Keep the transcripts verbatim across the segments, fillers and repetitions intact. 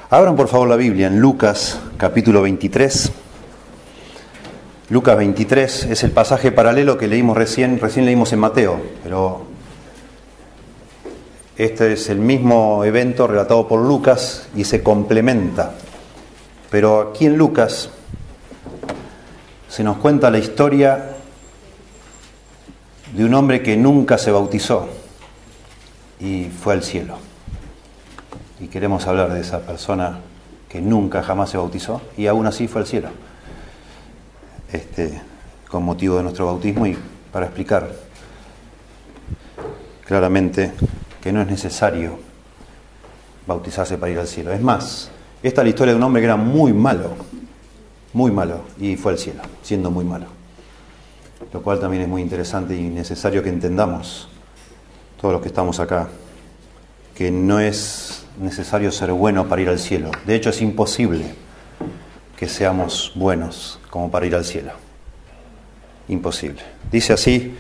Abran por favor la Biblia en Lucas capítulo veintitrés. Lucas veintitrés es el pasaje paralelo que leímos recién, recién leímos en Mateo, pero este es el mismo evento relatado por Lucas y se complementa. Pero aquí en Lucas se nos cuenta la historia de un hombre que nunca se bautizó y fue al cielo. Y queremos hablar de esa persona que nunca jamás se bautizó y aún así fue al cielo. Este, con motivo de nuestro bautismo y para explicar claramente que no es necesario bautizarse para ir al cielo. Es más, esta es la historia de un hombre que era muy malo, muy malo, y fue al cielo, siendo muy malo. Lo cual también es muy interesante y necesario que entendamos, todos los que estamos acá, que no es necesario ser bueno para ir al cielo. De hecho, es imposible que seamos buenos como para ir al cielo. Imposible. Dice así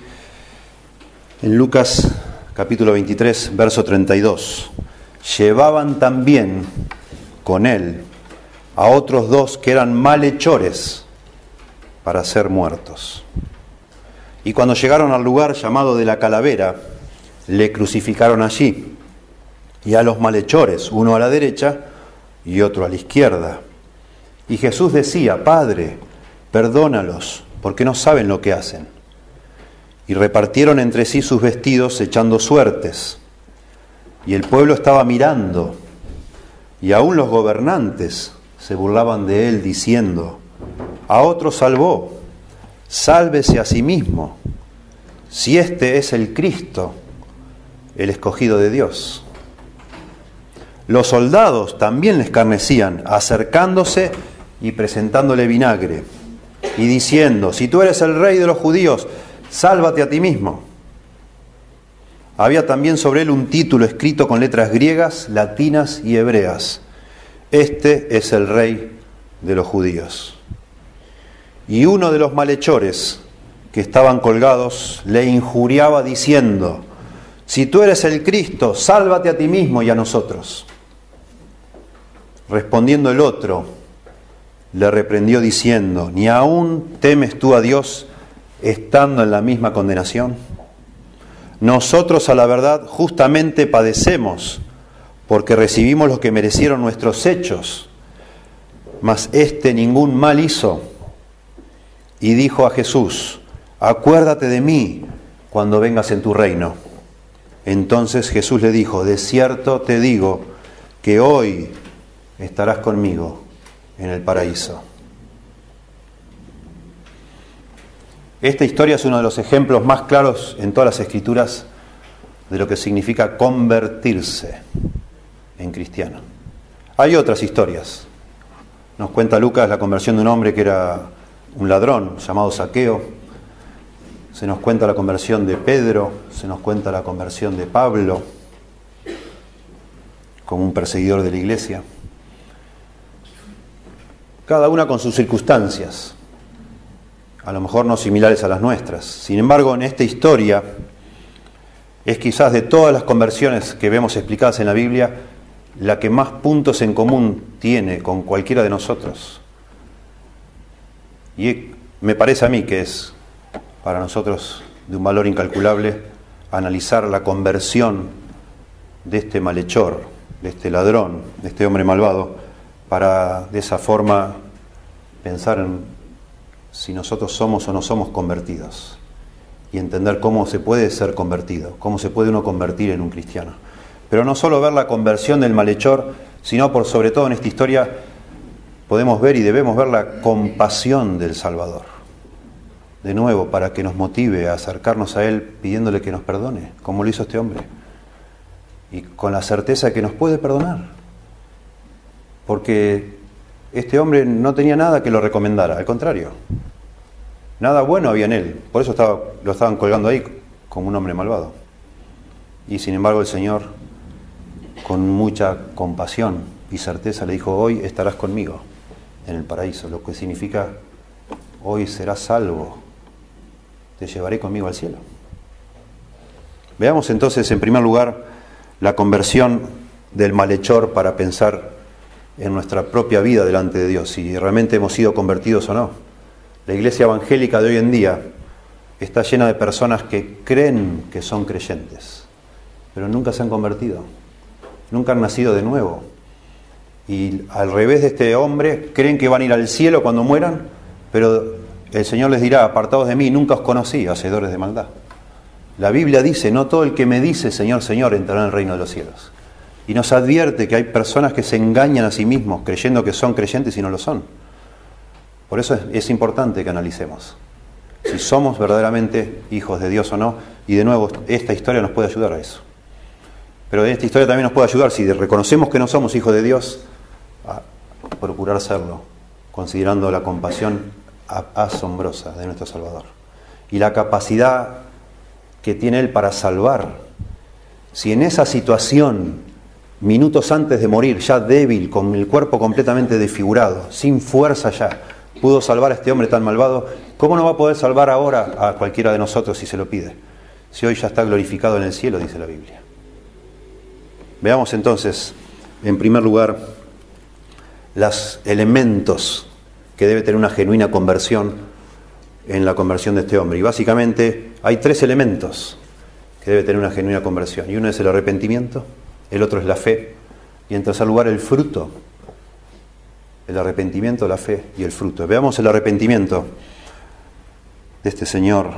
en Lucas capítulo veintitrés, verso treinta y dos. Llevaban también con él a otros dos que eran malhechores para ser muertos. Y cuando llegaron al lugar llamado de la Calavera, le crucificaron allí, y a los malhechores, uno a la derecha y otro a la izquierda. Y Jesús decía: Padre, perdónalos, porque no saben lo que hacen. Y repartieron entre sí sus vestidos echando suertes. Y el pueblo estaba mirando, y aún los gobernantes se burlaban de él, diciendo: a otro salvó, sálvese a sí mismo, si este es el Cristo, el escogido de Dios. Los soldados también le escarnecían, acercándose y presentándole vinagre, y diciendo: si tú eres el rey de los judíos, sálvate a ti mismo. Había también sobre él un título escrito con letras griegas, latinas y hebreas: este es el rey de los judíos. Y uno de los malhechores que estaban colgados le injuriaba diciendo: si tú eres el Cristo, sálvate a ti mismo y a nosotros. Respondiendo el otro, le reprendió diciendo: ¿ni aún temes tú a Dios estando en la misma condenación? Nosotros a la verdad justamente padecemos, porque recibimos lo que merecieron nuestros hechos, mas éste ningún mal hizo. Y dijo a Jesús: acuérdate de mí cuando vengas en tu reino. Entonces Jesús le dijo: de cierto te digo que hoy estarás conmigo en el paraíso. Esta historia es uno de los ejemplos más claros en todas las Escrituras de lo que significa convertirse en cristiano. Hay otras historias. Nos cuenta Lucas la conversión de un hombre que era un ladrón llamado Zaqueo. Se nos cuenta la conversión de Pedro, se nos cuenta la conversión de Pablo como un perseguidor de la iglesia. Cada una con sus circunstancias, a lo mejor no similares a las nuestras. Sin embargo, en esta historia es quizás de todas las conversiones que vemos explicadas en la Biblia, la que más puntos en común tiene con cualquiera de nosotros. Y me parece a mí que es para nosotros de un valor incalculable analizar la conversión de este malhechor, de este ladrón, de este hombre malvado, para de esa forma pensar en si nosotros somos o no somos convertidos y entender cómo se puede ser convertido, cómo se puede uno convertir en un cristiano. Pero no solo ver la conversión del malhechor, sino por sobre todo en esta historia podemos ver y debemos ver la compasión del Salvador. De nuevo, para que nos motive a acercarnos a Él pidiéndole que nos perdone, como lo hizo este hombre. Y con la certeza de que nos puede perdonar. Porque este hombre no tenía nada que lo recomendara, al contrario. Nada bueno había en él. Por eso estaba, lo estaban colgando ahí como un hombre malvado. Y sin embargo el Señor, con mucha compasión y certeza, le dijo: hoy estarás conmigo en el paraíso, lo que significa hoy serás salvo, te llevaré conmigo al cielo. Veamos entonces en primer lugar la conversión del malhechor para pensar en nuestra propia vida delante de Dios, si realmente hemos sido convertidos o no. La iglesia evangélica de hoy en día está llena de personas que creen que son creyentes, pero nunca se han convertido, nunca han nacido de nuevo. Y al revés de este hombre, creen que van a ir al cielo cuando mueran, pero el Señor les dirá: apartados de mí, nunca os conocí, hacedores de maldad. La Biblia dice: no todo el que me dice Señor, Señor entrará en el reino de los cielos. Y nos advierte que hay personas que se engañan a sí mismos creyendo que son creyentes y no lo son. Por eso es, es importante que analicemos si somos verdaderamente hijos de Dios o no. Y de nuevo, esta historia nos puede ayudar a eso. Pero esta historia también nos puede ayudar, si reconocemos que no somos hijos de Dios, a procurar serlo, considerando la compasión asombrosa de nuestro Salvador y la capacidad que tiene Él para salvar. Si en esa situación, minutos antes de morir, ya débil, con el cuerpo completamente desfigurado, sin fuerza ya, pudo salvar a este hombre tan malvado, ¿cómo no va a poder salvar ahora a cualquiera de nosotros si se lo pide? Si hoy ya está glorificado en el cielo, dice la Biblia. Veamos entonces, en primer lugar, los elementos que debe tener una genuina conversión en la conversión de este hombre. Y básicamente hay tres elementos que debe tener una genuina conversión. Y uno es el arrepentimiento, el otro es la fe, y en tercer lugar el fruto. El arrepentimiento, la fe y el fruto. Veamos el arrepentimiento de este señor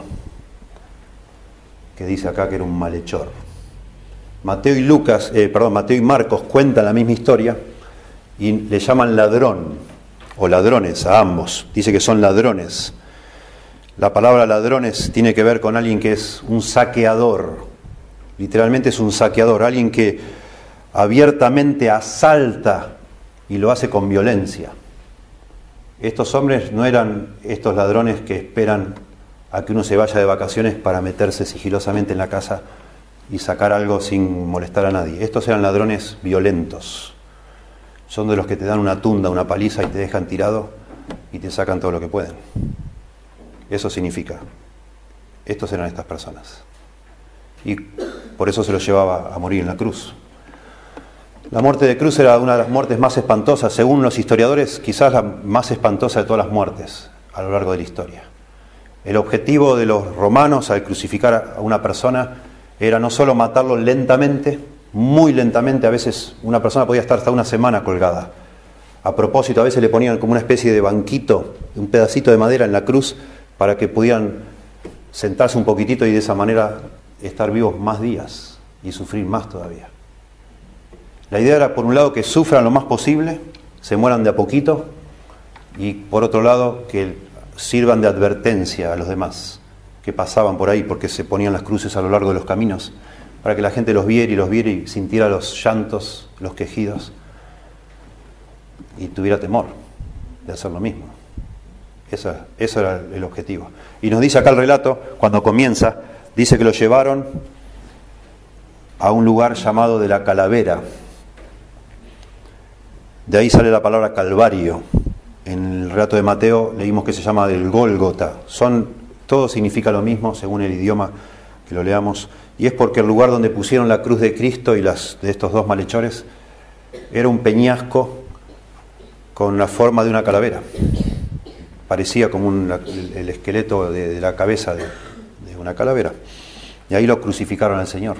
que dice acá que era un malhechor. Mateo y Lucas, eh, perdón, Mateo y Marcos cuentan la misma historia y le llaman ladrón o ladrones a ambos. Dice que son ladrones. La palabra ladrones tiene que ver con alguien que es un saqueador. Literalmente es un saqueador, alguien que abiertamente asalta y lo hace con violencia. Estos hombres no eran estos ladrones que esperan a que uno se vaya de vacaciones para meterse sigilosamente en la casa y sacar algo sin molestar a nadie. Estos eran ladrones violentos. Son de los que te dan una tunda, una paliza y te dejan tirado y te sacan todo lo que pueden. Eso significa. Estos eran estas personas. Y por eso se los llevaba a morir en la cruz. La muerte de cruz era una de las muertes más espantosas, según los historiadores, quizás la más espantosa de todas las muertes a lo largo de la historia. El objetivo de los romanos al crucificar a una persona era no solo matarlo lentamente, muy lentamente, a veces una persona podía estar hasta una semana colgada. A propósito, a veces le ponían como una especie de banquito, un pedacito de madera en la cruz para que pudieran sentarse un poquitito y de esa manera estar vivos más días y sufrir más todavía. La idea era, por un lado, que sufran lo más posible, se mueran de a poquito, y por otro lado, que sirvan de advertencia a los demás que pasaban por ahí, porque se ponían las cruces a lo largo de los caminos, para que la gente los viera y los viera y sintiera los llantos, los quejidos, y tuviera temor de hacer lo mismo. Eso, eso era el objetivo. Y nos dice acá el relato, cuando comienza, dice que lo llevaron a un lugar llamado de la Calavera. De ahí sale la palabra Calvario. En el relato de Mateo leímos que se llama del Gólgota. Son, todo significa lo mismo según el idioma que lo leamos. Y es porque el lugar donde pusieron la cruz de Cristo y las de estos dos malhechores era un peñasco con la forma de una calavera. Parecía como un, el, el esqueleto de, de la cabeza de, de una calavera. Y ahí lo crucificaron al Señor.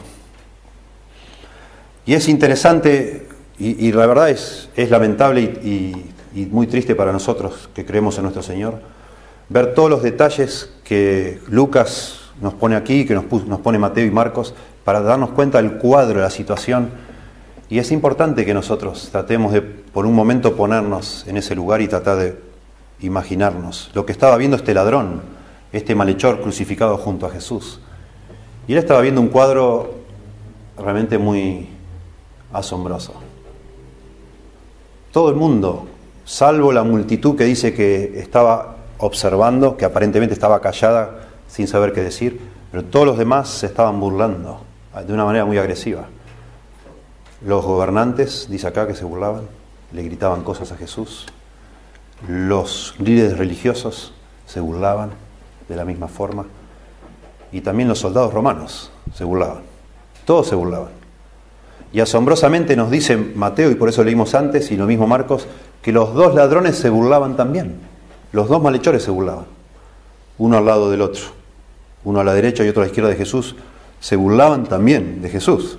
Y es interesante, y, y la verdad es, es lamentable y, y, y muy triste para nosotros que creemos en nuestro Señor, ver todos los detalles que Lucas nos pone aquí, que nos, puso, nos pone Mateo y Marcos, para darnos cuenta del cuadro de la situación. Y es importante que nosotros tratemos de, por un momento, ponernos en ese lugar y tratar de imaginarnos lo que estaba viendo este ladrón, este malhechor crucificado junto a Jesús. Y él estaba viendo un cuadro realmente muy asombroso. Todo el mundo, salvo la multitud que dice que estaba observando, que aparentemente estaba callada sin saber qué decir, pero todos los demás se estaban burlando de una manera muy agresiva. Los gobernantes, dice acá, que se burlaban, le gritaban cosas a Jesús. Los líderes religiosos se burlaban de la misma forma. Y también los soldados romanos se burlaban. Todos se burlaban. Y asombrosamente nos dice Mateo, y por eso leímos antes, y lo mismo Marcos, que los dos ladrones se burlaban también. Los dos malhechores se burlaban, uno al lado del otro, uno a la derecha y otro a la izquierda de Jesús, se burlaban también de Jesús.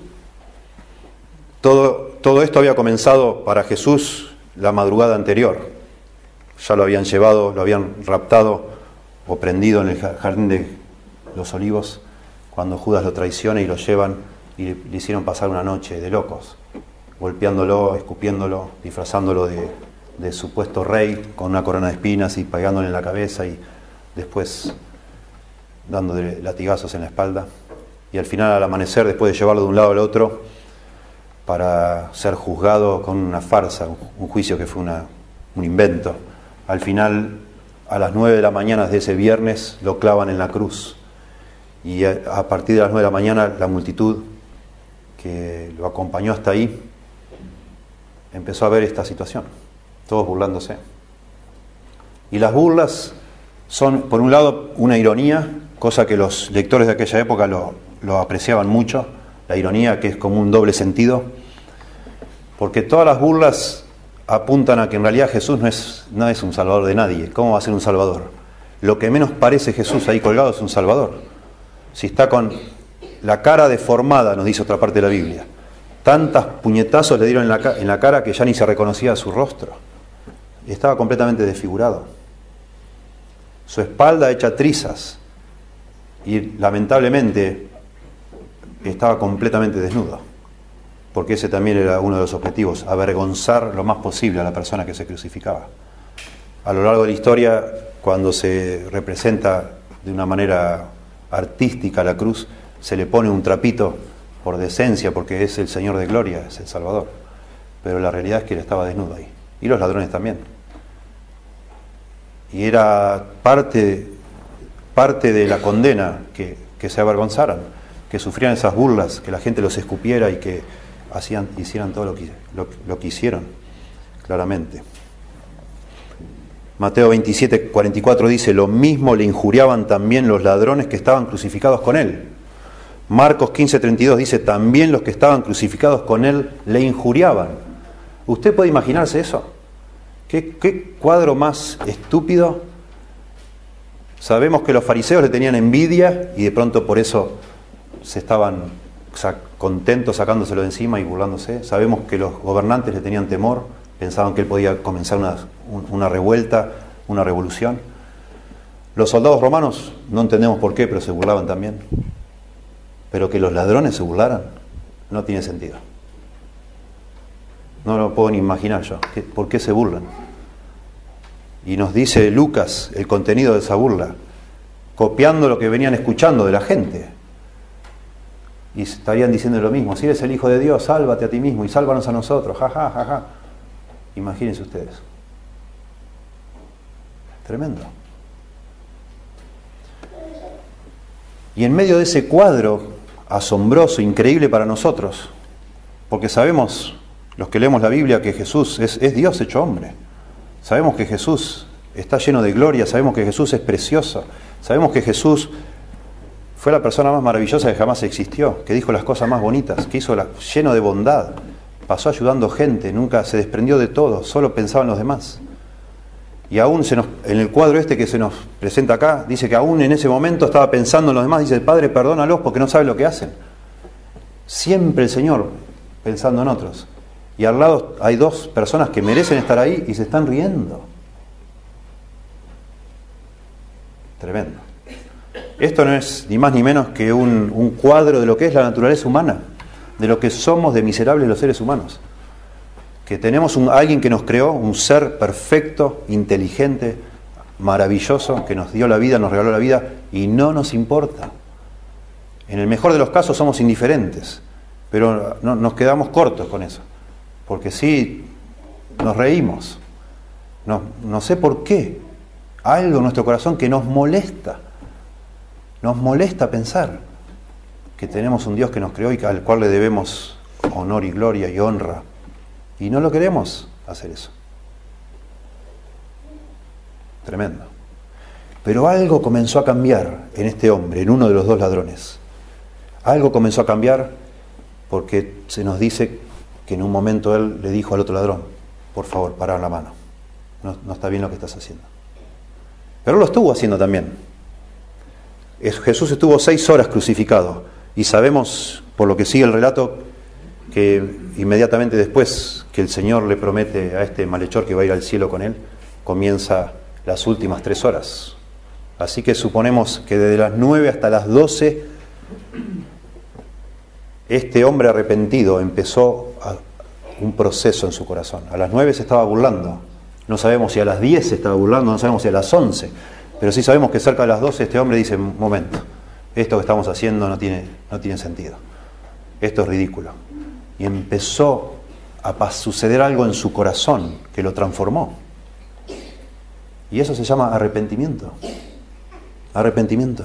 Todo, todo esto había comenzado para Jesús la madrugada anterior. Ya lo habían llevado, lo habían raptado o prendido en el jardín de los Olivos, cuando Judas lo traiciona y lo llevan y le, le hicieron pasar una noche de locos, golpeándolo, escupiéndolo, disfrazándolo de, de supuesto rey con una corona de espinas y pegándole en la cabeza y después dándole latigazos en la espalda. Y al final, al amanecer, después de llevarlo de un lado al otro para ser juzgado con una farsa, un juicio que fue una, un invento, al final, a las nueve de la mañana de ese viernes, lo clavan en la cruz. Y a, a partir de las nueve de la mañana, la multitud que lo acompañó hasta ahí empezó a ver esta situación, todos burlándose. Y las burlas son, por un lado, una ironía, cosa que los lectores de aquella época lo, lo apreciaban mucho, la ironía, que es como un doble sentido, porque todas las burlas apuntan a que en realidad Jesús no es, no es un salvador de nadie. ¿Cómo va a ser un salvador? Lo que menos parece Jesús ahí colgado es un salvador. Si está con la cara deformada, nos dice otra parte de la Biblia, tantas puñetazos le dieron en la, en la cara que ya ni se reconocía su rostro. Estaba completamente desfigurado. Su espalda hecha trizas. Y lamentablemente estaba completamente desnudo. Porque ese también era uno de los objetivos, avergonzar lo más posible a la persona que se crucificaba. A lo largo de la historia, cuando se representa de una manera artística la cruz, se le pone un trapito por decencia, porque es el Señor de gloria, es el Salvador. Pero la realidad es que él estaba desnudo ahí. Y los ladrones también. Y era parte, parte de la condena que, que se avergonzaran, que sufrieran esas burlas, que la gente los escupiera y que hacían, hicieran todo lo que, lo, lo que hicieron, claramente. Mateo veintisiete, cuarenta y cuatro dice, lo mismo le injuriaban también los ladrones que estaban crucificados con él. Marcos quince, treinta y dos dice, también los que estaban crucificados con él le injuriaban. ¿Usted puede imaginarse eso? ¿Qué, qué cuadro más estúpido? Sabemos que los fariseos le tenían envidia y de pronto por eso se estaban contentos sacándoselo de encima y burlándose. Sabemos que los gobernantes le tenían temor, pensaban que él podía comenzar una, una revuelta, una revolución. Los soldados romanos, no entendemos por qué, pero se burlaban también. Pero que los ladrones se burlaran, no tiene sentido. No lo puedo ni imaginar yo. ¿Por qué se burlan? Y nos dice Lucas el contenido de esa burla, copiando lo que venían escuchando de la gente. Y estarían diciendo lo mismo, si eres el Hijo de Dios, sálvate a ti mismo y sálvanos a nosotros, ja, ja, ja, ja. Imagínense ustedes. Tremendo. Y en medio de ese cuadro asombroso, increíble para nosotros, porque sabemos, los que leemos la Biblia, que Jesús es, es Dios hecho hombre. Sabemos que Jesús está lleno de gloria, sabemos que Jesús es precioso, sabemos que Jesús fue la persona más maravillosa que jamás existió, que dijo las cosas más bonitas, que hizo la, lleno de bondad, pasó ayudando gente, nunca se desprendió de todo, solo pensaba en los demás. Y aún se nos, en el cuadro este que se nos presenta acá, dice que aún en ese momento estaba pensando en los demás, dice, Padre, perdónalos porque no saben lo que hacen. Siempre el Señor pensando en otros. Y al lado hay dos personas que merecen estar ahí y se están riendo. Tremendo. Esto no es ni más ni menos que un, un cuadro de lo que es la naturaleza humana, de lo que somos de miserables los seres humanos. Que tenemos un, alguien que nos creó, un ser perfecto, inteligente, maravilloso, que nos dio la vida, nos regaló la vida y no nos importa. En el mejor de los casos somos indiferentes, pero no, nos quedamos cortos con eso. Porque sí, nos reímos. No, no sé por qué. Algo en nuestro corazón que nos molesta. Nos molesta pensar que tenemos un Dios que nos creó y al cual le debemos honor y gloria y honra. Y no lo queremos hacer eso. Tremendo. Pero algo comenzó a cambiar en este hombre, en uno de los dos ladrones. Algo comenzó a cambiar porque se nos dice que en un momento él le dijo al otro ladrón, por favor, pará la mano, no, no está bien lo que estás haciendo. Pero lo estuvo haciendo también. Jesús estuvo seis horas crucificado y sabemos, por lo que sigue el relato, que inmediatamente después que el Señor le promete a este malhechor que va a ir al cielo con él, comienza las últimas tres horas. Así que suponemos que desde las nueve hasta las doce este hombre arrepentido empezó a, un proceso en su corazón. A las nueve se estaba burlando, no sabemos si a las diez se estaba burlando, no sabemos si a las once, pero sí sabemos que cerca de las doce este hombre dice, un momento, esto que estamos haciendo no tiene, no tiene sentido, esto es ridículo. Y empezó a suceder algo en su corazón que lo transformó. Y eso se llama arrepentimiento. Arrepentimiento.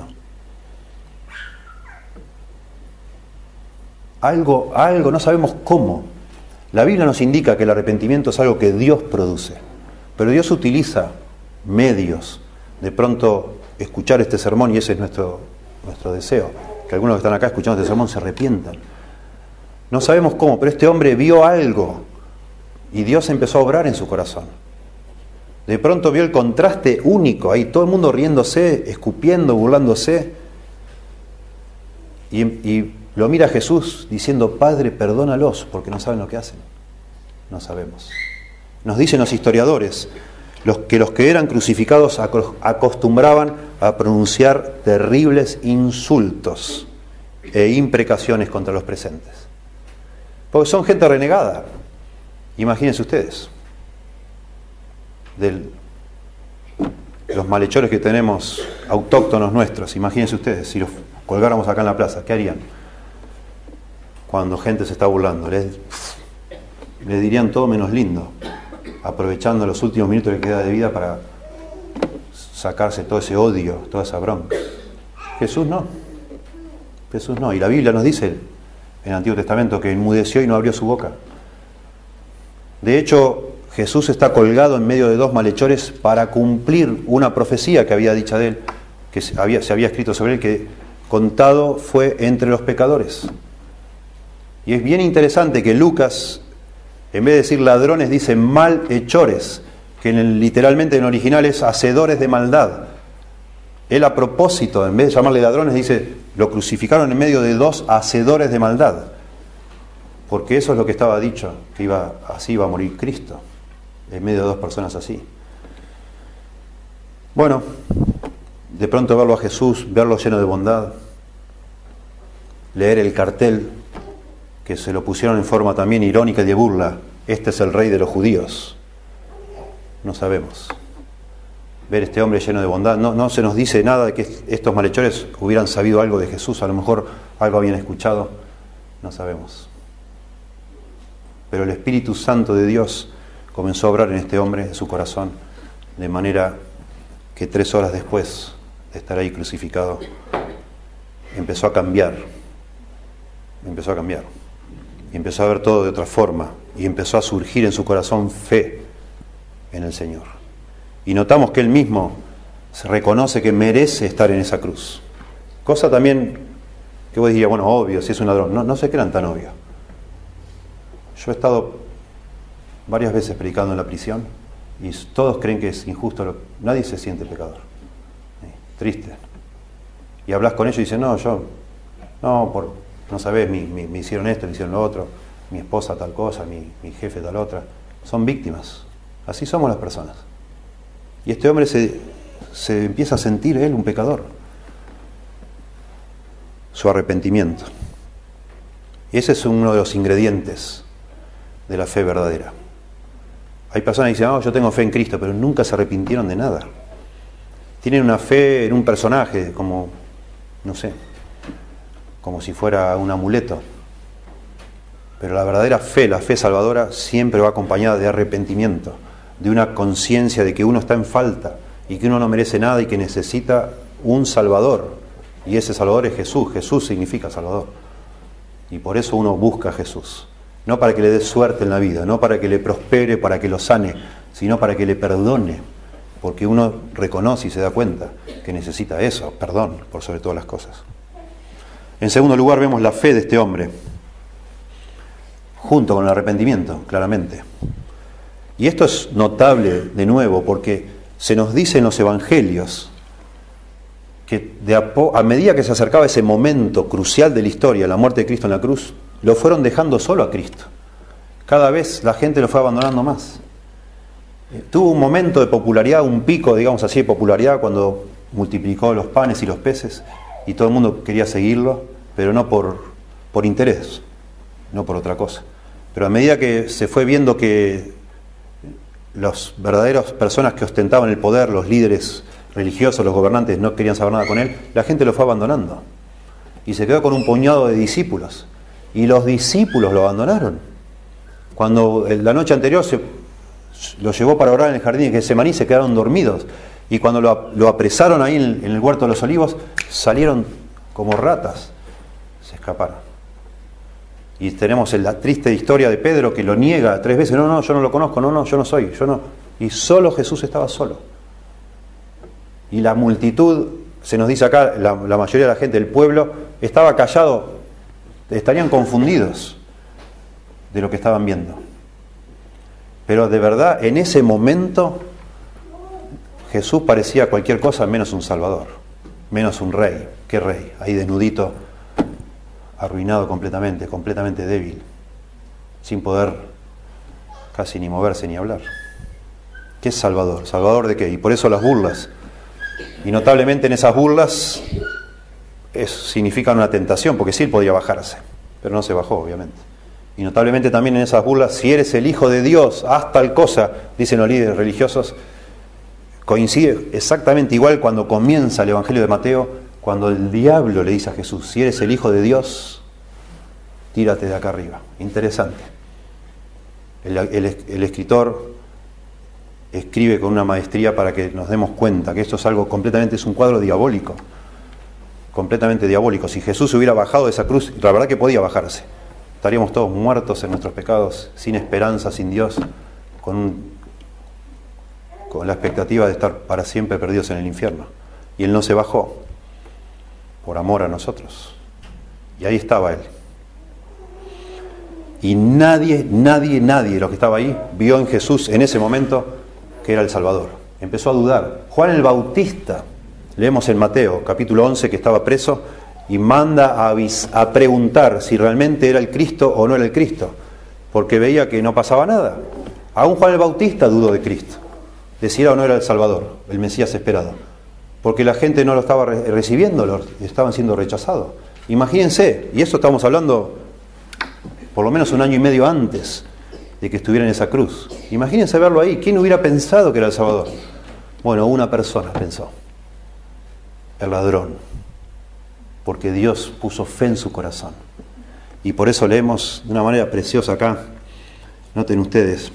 Algo, algo, no sabemos cómo. La Biblia nos indica que el arrepentimiento es algo que Dios produce. Pero Dios utiliza medios. De pronto, escuchar este sermón, y ese es nuestro, nuestro deseo, que algunos que están acá escuchando este sermón se arrepientan. No sabemos cómo, pero este hombre vio algo y Dios empezó a obrar en su corazón. De pronto vio el contraste único, ahí todo el mundo riéndose, escupiendo, burlándose. Y, y lo mira Jesús diciendo, Padre, perdónalos, porque no saben lo que hacen. No sabemos. Nos dicen los historiadores los que los que eran crucificados acostumbraban a pronunciar terribles insultos e imprecaciones contra los presentes. Porque son gente renegada. Imagínense ustedes. De los malhechores que tenemos autóctonos nuestros, imagínense ustedes, si los colgáramos acá en la plaza, ¿qué harían? Cuando gente se está burlando, les, les dirían todo menos lindo, aprovechando los últimos minutos que queda de vida para sacarse todo ese odio, toda esa bronca. Jesús no. Jesús no. Y la Biblia nos dice en el Antiguo Testamento que enmudeció y no abrió su boca. De hecho, Jesús está colgado en medio de dos malhechores para cumplir una profecía que había dicha de él, que se había, se había escrito sobre él, que contado fue entre los pecadores. Y es bien interesante que Lucas, en vez de decir ladrones, dice malhechores, que en el, literalmente en el original es hacedores de maldad. Él a propósito, en vez de llamarle ladrones, dice, lo crucificaron en medio de dos hacedores de maldad. Porque eso es lo que estaba dicho, que iba, así iba a morir Cristo, en medio de dos personas así. Bueno, de pronto verlo a Jesús, verlo lleno de bondad, leer el cartel, que se lo pusieron en forma también irónica y de burla, este es el rey de los judíos. No sabemos. Ver este hombre lleno de bondad, no, no se nos dice nada de que estos malhechores hubieran sabido algo de Jesús, a lo mejor algo habían escuchado, no sabemos. Pero el Espíritu Santo de Dios comenzó a obrar en este hombre, en su corazón, de manera que tres horas después de estar ahí crucificado, empezó a cambiar, empezó a cambiar, y empezó a ver todo de otra forma, y empezó a surgir en su corazón fe en el Señor. Y notamos que él mismo se reconoce que merece estar en esa cruz. Cosa también que vos dirías, bueno, obvio, si es un ladrón. No, no se crean tan obvio. Yo he estado varias veces predicando en la prisión y todos creen que es injusto. Nadie se siente pecador. Sí, triste. Y hablas con ellos y dicen, no, yo, no, por, no sabés, me, me, me hicieron esto, me hicieron lo otro, mi esposa tal cosa, mi, mi jefe tal otra. Son víctimas. Así somos las personas. Y este hombre se, se empieza a sentir él un pecador. Su arrepentimiento. Y ese es uno de los ingredientes de la fe verdadera. Hay personas que dicen, oh, yo tengo fe en Cristo, pero nunca se arrepintieron de nada. Tienen una fe en un personaje, como, no sé, como si fuera un amuleto. Pero la verdadera fe, la fe salvadora, siempre va acompañada de arrepentimiento, de una conciencia de que uno está en falta y que uno no merece nada y que necesita un Salvador. Y ese Salvador es Jesús. Jesús significa Salvador. Y por eso uno busca a Jesús. No para que le dé suerte en la vida, no para que le prospere, para que lo sane, sino para que le perdone. Porque uno reconoce y se da cuenta que necesita eso, perdón, por sobre todas las cosas. En segundo lugar, vemos la fe de este hombre. junto con el arrepentimiento, claramente. Y esto es notable de nuevo porque se nos dice en los evangelios que de a, po- a medida que se acercaba ese momento crucial de la historia, la muerte de Cristo en la cruz, lo fueron dejando solo a Cristo. Cada vez la gente lo fue abandonando más. Eh, tuvo un momento de popularidad, un pico, digamos así, de popularidad cuando multiplicó los panes y los peces y todo el mundo quería seguirlo, pero no por, por interés, no por otra cosa. Pero a medida que se fue viendo que las verdaderas personas que ostentaban el poder, los líderes religiosos, los gobernantes, no querían saber nada con él, la gente lo fue abandonando. Y se quedó con un puñado de discípulos. Y los discípulos lo abandonaron. Cuando la noche anterior se lo llevó para orar en el jardín de Getsemaní, se quedaron dormidos. Y cuando lo, lo apresaron ahí en el, en el huerto de los olivos, salieron como ratas, se escaparon. Y tenemos la triste historia de Pedro que lo niega tres veces, no, no, yo no lo conozco, no, no, yo no soy, yo no. Y solo Jesús estaba solo. Y la multitud, se nos dice acá, la, la mayoría de la gente del pueblo, estaba callado, estarían confundidos de lo que estaban viendo. Pero de verdad, en ese momento, Jesús parecía cualquier cosa menos un salvador, menos un rey. ¿Qué rey? Ahí desnudito, arruinado completamente, completamente débil, sin poder casi ni moverse ni hablar. ¿Qué es Salvador? ¿Salvador de qué? Y por eso las burlas. Y notablemente en esas burlas es, significan una tentación, porque sí él podía bajarse, pero no se bajó, obviamente. Y notablemente también en esas burlas, si eres el Hijo de Dios, haz tal cosa, dicen los líderes religiosos. Coincide exactamente igual cuando comienza el Evangelio de Mateo, cuando el diablo le dice a Jesús, si eres el Hijo de Dios, tírate de acá arriba. Interesante. El, el, el escritor escribe con una maestría para que nos demos cuenta que esto es algo completamente, es un cuadro diabólico. Completamente diabólico. Si Jesús hubiera bajado de esa cruz, la verdad que podía bajarse. Estaríamos todos muertos en nuestros pecados, sin esperanza, sin Dios, con, un, con la expectativa de estar para siempre perdidos en el infierno. Y Él no se bajó, por amor a nosotros. Y ahí estaba Él. Y nadie, nadie, nadie de los que estaba ahí vio en Jesús en ese momento que era el Salvador. Empezó a dudar. Juan el Bautista, leemos en Mateo capítulo once que estaba preso, y manda a, avis, a preguntar si realmente era el Cristo o no era el Cristo, porque veía que no pasaba nada. Aún Juan el Bautista dudó de Cristo, de si era o no era el Salvador, el Mesías esperado, porque la gente no lo estaba re- recibiendo, lo, estaban siendo rechazados. Imagínense, y eso estamos hablando por lo menos un año y medio antes de que estuviera en esa cruz. Imagínense verlo ahí. ¿Quién hubiera pensado que era el Salvador? Bueno, una persona pensó, el ladrón, porque Dios puso fe en su corazón. Y por eso leemos de una manera preciosa acá, noten ustedes,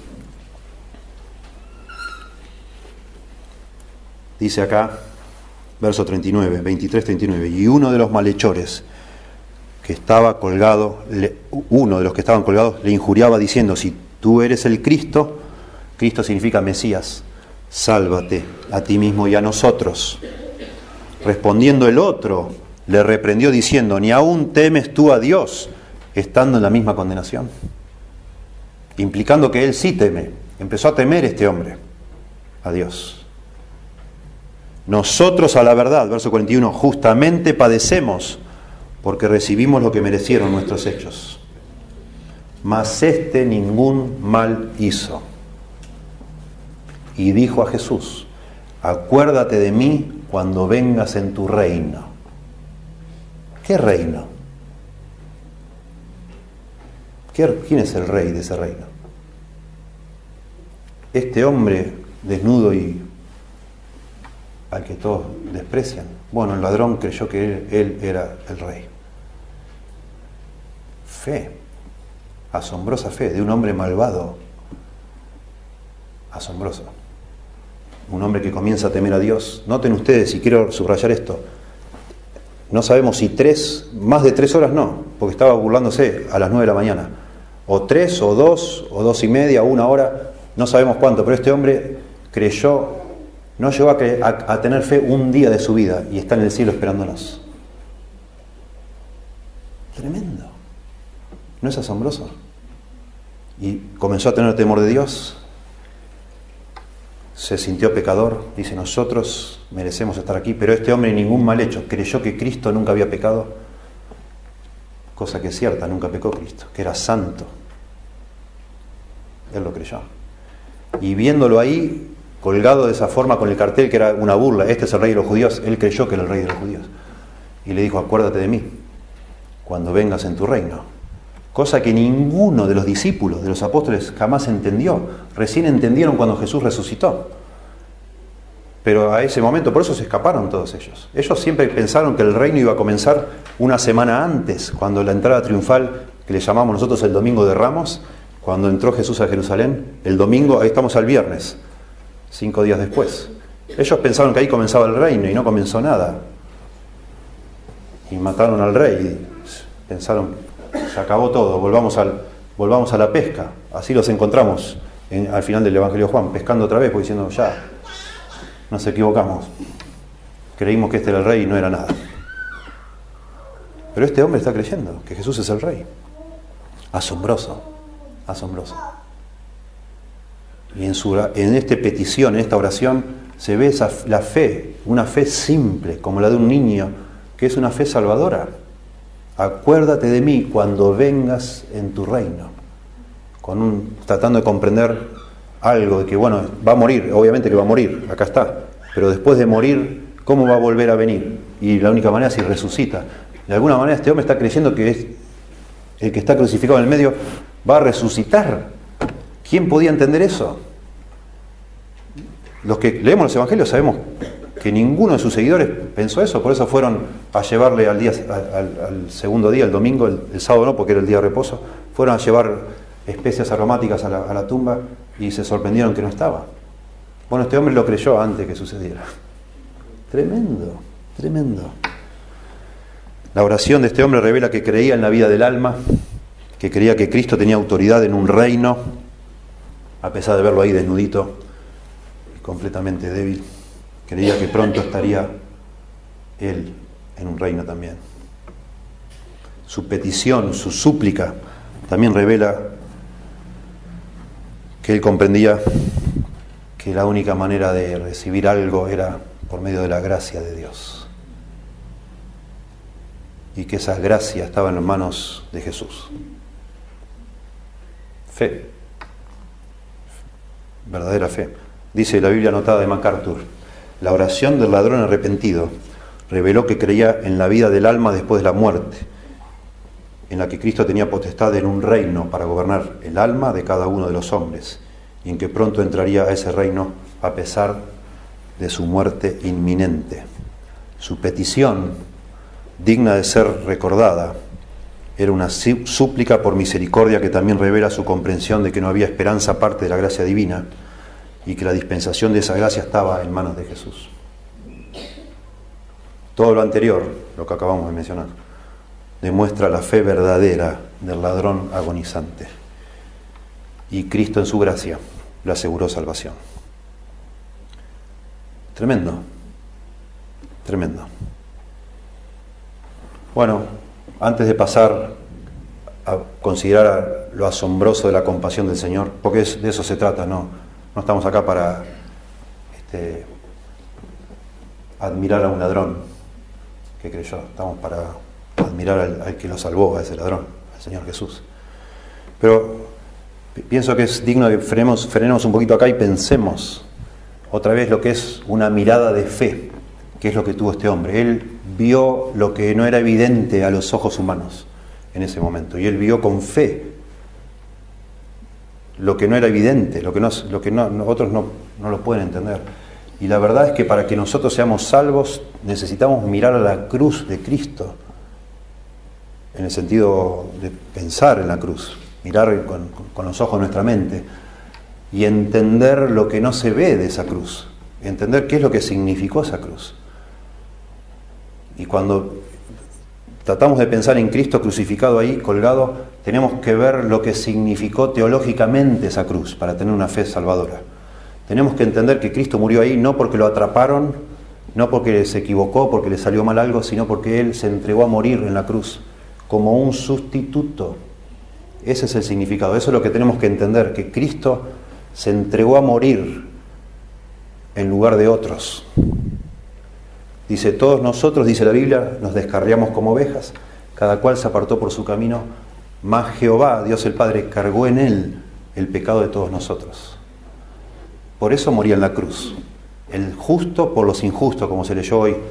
dice acá, verso treinta y nueve, veintitrés treinta y nueve, y uno de los malhechores que estaba colgado, le, uno de los que estaban colgados le injuriaba diciendo, si tú eres el Cristo, Cristo significa Mesías, sálvate a ti mismo y a nosotros. Respondiendo el otro, le reprendió diciendo, ¿ni aún temes tú a Dios estando en la misma condenación? Implicando que él sí teme. Empezó a temer este hombre a Dios. Nosotros a la verdad, verso cuarenta y uno, justamente padecemos porque recibimos lo que merecieron nuestros hechos. Mas este ningún mal hizo. Y dijo a Jesús, acuérdate de mí cuando vengas en tu reino. ¿Qué reino? ¿Quién es el rey de ese reino? Este hombre desnudo y al que todos desprecian. Bueno, el ladrón creyó que él, él era el rey. Fe, asombrosa fe de un hombre malvado, asombroso. Un hombre que comienza a temer a Dios. Noten ustedes, y quiero subrayar esto, no sabemos si tres, más de tres horas no, porque estaba burlándose a las nueve de la mañana, o tres, o dos, o dos y media, o una hora, no sabemos cuánto, pero este hombre creyó, no llegó a, cre- a, a tener fe un día de su vida y está en el cielo esperándonos. Tremendo. ¿No es asombroso? y comenzó a tener temor de Dios, se sintió pecador, dice, nosotros merecemos estar aquí, pero este hombre ningún mal hecho, creyó que Cristo nunca había pecado, cosa que es cierta, nunca pecó Cristo, que era santo. Él lo creyó. Y viéndolo ahí, colgado de esa forma con el cartel que era una burla, este es el rey de los judíos, él creyó que era el rey de los judíos. Y le dijo, acuérdate de mí, cuando vengas en tu reino. Cosa que ninguno de los discípulos, de los apóstoles, jamás entendió. Recién entendieron cuando Jesús resucitó. Pero a ese momento, por eso se escaparon todos ellos. Ellos siempre pensaron que el reino iba a comenzar una semana antes, cuando la entrada triunfal, que le llamamos nosotros el Domingo de Ramos, cuando entró Jesús a Jerusalén, el domingo, ahí estamos al viernes, cinco días después. Ellos pensaron que ahí comenzaba el reino y no comenzó nada. Y mataron al rey y pensaron, se acabó todo, volvamos, al, volvamos a la pesca. Así los encontramos en, al final del Evangelio de Juan, pescando otra vez, porque diciendo, ya, nos equivocamos. Creímos que este era el rey y no era nada. Pero este hombre está creyendo que Jesús es el rey. Asombroso, asombroso. Y en, su, en esta petición, en esta oración, se ve esa, la fe, una fe simple, como la de un niño, que es una fe salvadora. Acuérdate de mí cuando vengas en tu reino. Con un, tratando de comprender algo de que, bueno, va a morir, obviamente que va a morir, acá está. Pero después de morir, ¿cómo va a volver a venir? Y la única manera es si resucita. De alguna manera este hombre está creyendo que es el que está crucificado en el medio va a resucitar. ¿Quién podía entender eso? Los que leemos los evangelios sabemos que ninguno de sus seguidores pensó eso, por eso fueron a llevarle al, día, al, al segundo día, el domingo, el, el sábado no, porque era el día de reposo, fueron a llevar especias aromáticas a la, a la tumba y se sorprendieron que no estaba. Bueno, este hombre lo creyó antes que sucediera. Tremendo, tremendo. La oración de este hombre revela que creía en la vida del alma, que creía que Cristo tenía autoridad en un reino, a pesar de verlo ahí desnudito y completamente débil. Creía que pronto estaría él en un reino también. Su petición, su súplica, también revela que él comprendía que la única manera de recibir algo era por medio de la gracia de Dios. Y que esa gracia estaba en las manos de Jesús. Fe. Verdadera fe. Dice la Biblia anotada de MacArthur, la oración del ladrón arrepentido reveló que creía en la vida del alma después de la muerte, en la que Cristo tenía potestad en un reino para gobernar el alma de cada uno de los hombres, y en que pronto entraría a ese reino a pesar de su muerte inminente. Su petición, digna de ser recordada, era una súplica por misericordia que también revela su comprensión de que no había esperanza aparte de la gracia divina, y que la dispensación de esa gracia estaba en manos de Jesús. Todo lo anterior, lo que acabamos de mencionar, demuestra la fe verdadera del ladrón agonizante. Y Cristo en su gracia le aseguró salvación. Tremendo, tremendo. Bueno, antes de pasar a considerar lo asombroso de la compasión del Señor, porque es, de eso se trata, ¿no? No estamos acá para este, admirar a un ladrón que creyó, estamos para admirar al, al que lo salvó, a ese ladrón, al Señor Jesús. Pero pienso que es digno de que frenemos, frenemos un poquito acá y pensemos otra vez lo que es una mirada de fe, que es lo que tuvo este hombre. Él vio lo que no era evidente a los ojos humanos en ese momento, y él vio con fe lo que no era evidente, lo que, no, lo que no, otros no, no lo pueden entender. Y la verdad es que para que nosotros seamos salvos necesitamos mirar a la cruz de Cristo, en el sentido de pensar en la cruz, mirar con, con los ojos de nuestra mente y entender lo que no se ve de esa cruz, entender qué es lo que significó esa cruz. Y cuando tratamos de pensar en Cristo crucificado ahí, colgado, tenemos que ver lo que significó teológicamente esa cruz para tener una fe salvadora. Tenemos que entender que Cristo murió ahí no porque lo atraparon, no porque se equivocó, porque le salió mal algo, sino porque Él se entregó a morir en la cruz como un sustituto, Ese es el significado, eso es lo que tenemos que entender, que Cristo se entregó a morir en lugar de otros. Dice, todos nosotros, dice la Biblia, nos descarriamos como ovejas, cada cual se apartó por su camino, mas Jehová, Dios el Padre, cargó en él el pecado de todos nosotros. Por eso moría en la cruz. El justo por los injustos, como se leyó hoy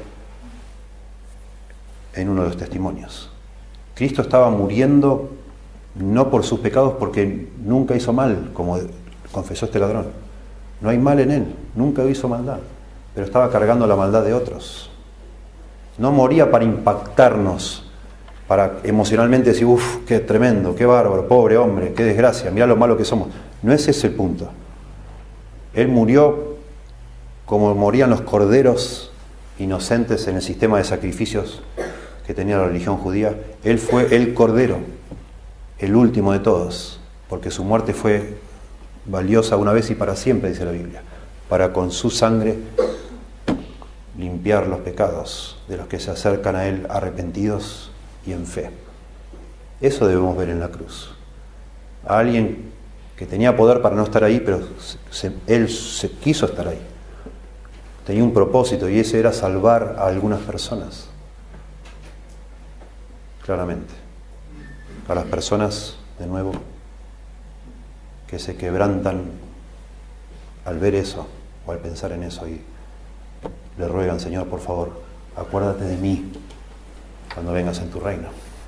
en uno de los testimonios. Cristo estaba muriendo no por sus pecados, porque nunca hizo mal, como confesó este ladrón. No hay mal en él, nunca hizo maldad, pero estaba cargando la maldad de otros. No moría para impactarnos, para emocionalmente decir, uff, qué tremendo, qué bárbaro, pobre hombre, qué desgracia, mirá lo malo que somos. No es ese el punto. Él murió como morían los corderos inocentes en el sistema de sacrificios que tenía la religión judía. Él fue el cordero, el último de todos, porque su muerte fue valiosa una vez y para siempre, dice la Biblia, para con su sangre limpiar los pecados de los que se acercan a Él arrepentidos y en fe. Eso debemos ver en la cruz. A alguien que tenía poder para no estar ahí, pero se, Él se quiso estar ahí. Tenía un propósito y ese era salvar a algunas personas. Claramente. A las personas, de nuevo, que se quebrantan al ver eso o al pensar en eso y le ruegan, Señor, por favor, acuérdate de mí cuando vengas en tu reino.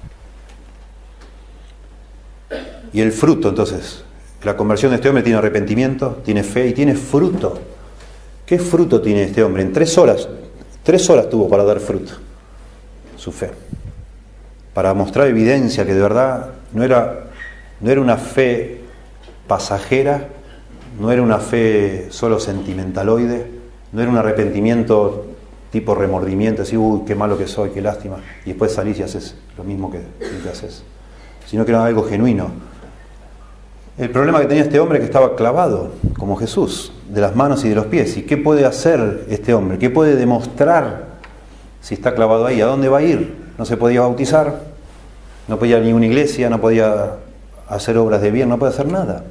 Y el fruto, entonces, la conversión de este hombre tiene arrepentimiento, tiene fe y tiene fruto. ¿Qué fruto tiene este hombre? En tres horas, tres horas tuvo para dar fruto, su fe, para mostrar evidencia que de verdad no era, no era una fe pasajera, no era una fe solo sentimentaloide, no era un arrepentimiento tipo remordimiento, decir, uy, qué malo que soy, qué lástima, y después salís y haces lo mismo que, que haces, sino que era algo genuino. El problema que tenía este hombre es que estaba clavado, como Jesús, de las manos y de los pies. ¿Y qué puede hacer este hombre? ¿Qué puede demostrar si está clavado ahí? ¿A dónde va a ir? No se podía bautizar, no podía ir a ninguna iglesia, no podía hacer obras de bien, no podía hacer nada.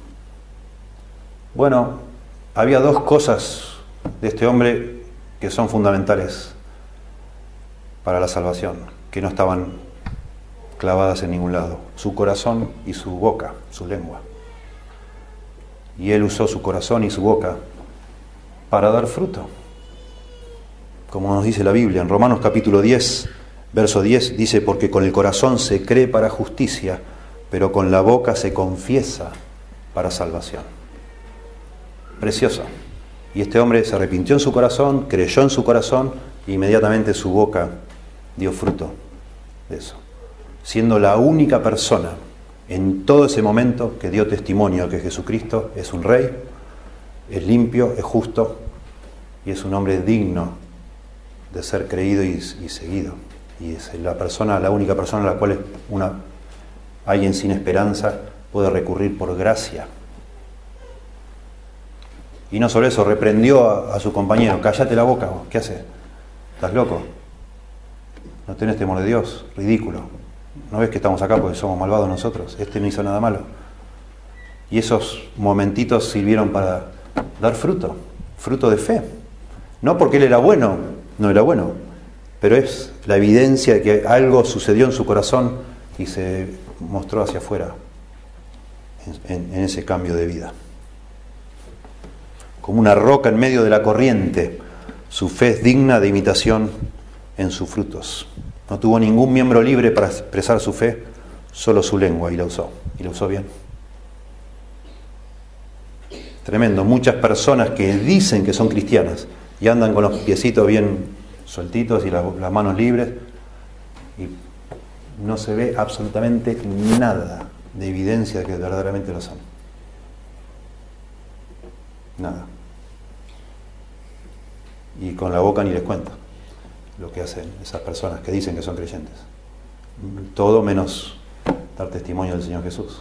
Bueno, había dos cosas de este hombre que son fundamentales para la salvación, que no estaban clavadas en ningún lado: su corazón y su boca, su lengua. Y él usó su corazón y su boca para dar fruto, como nos dice la Biblia en Romanos capítulo diez, verso diez, dice, porque con el corazón se cree para justicia, pero con la boca se confiesa para salvación. Precioso. Y este hombre se arrepintió en su corazón, creyó en su corazón, e inmediatamente su boca dio fruto de eso, siendo la única persona en todo ese momento que dio testimonio que Jesucristo es un rey, es limpio, es justo y es un hombre digno de ser creído y, y seguido. Y es la persona, la única persona a la cual una, alguien sin esperanza puede recurrir por gracia. Y no solo eso, reprendió a, a su compañero: cállate la boca, vos, ¿qué haces? ¿Estás loco? No tenés temor de Dios, ridículo. ¿No ves que estamos acá porque somos malvados nosotros? Este no hizo nada malo. Y esos momentitos sirvieron para dar fruto, fruto de fe. No porque él era bueno, no era bueno, pero es la evidencia de que algo sucedió en su corazón y se mostró hacia afuera en, en, en ese cambio de vida. Como una roca en medio de la corriente, su fe es digna de imitación en sus frutos. No tuvo ningún miembro libre para expresar su fe, solo su lengua, y la usó, y la usó bien. Tremendo. Muchas personas que dicen que son cristianas y andan con los piecitos bien sueltitos y las, las manos libres, y no se ve absolutamente nada de evidencia de que verdaderamente lo son. Nada. Y con la boca ni les cuento lo que hacen esas personas que dicen que son creyentes. Todo menos dar testimonio del Señor Jesús.